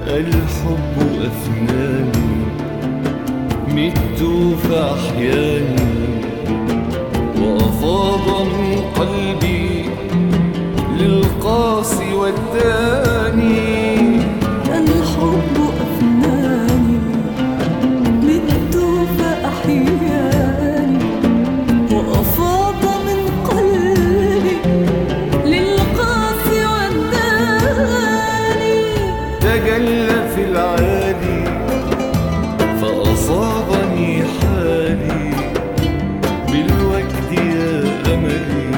الحب أفناني، مت فأحياني وأفاض من قلبي للقاسي والداني. الحب أفناني، مت فأحياني وأفاض من قلبي للقاسي والداني. تجلى في العالي فأصابني حالي، بالوجد يا أملي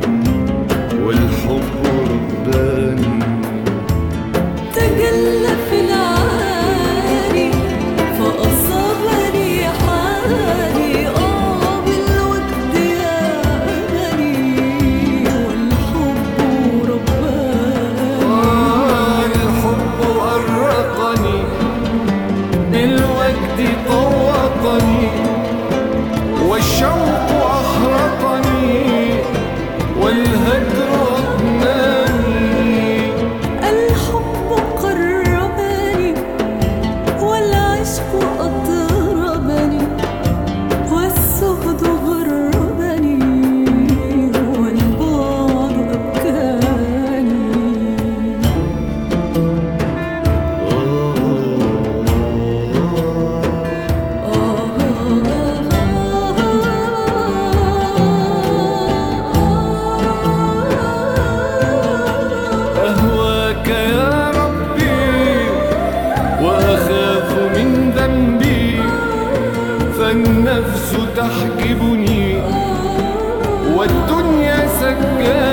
والحب رباني. تجلى في العالي فأصابني حالي، بالوجد يا أملي والحب رباني. الحب أرقني، بالوجد طوقني، والشوق أحرقني، والهجر أغناني. الحب قربني والعشق أطربني، والزهد غربني والبعد أبكاني. أهواك يا ربي وأخاف من ذنبي، فالنفس تحجبني والدنيا سجاني.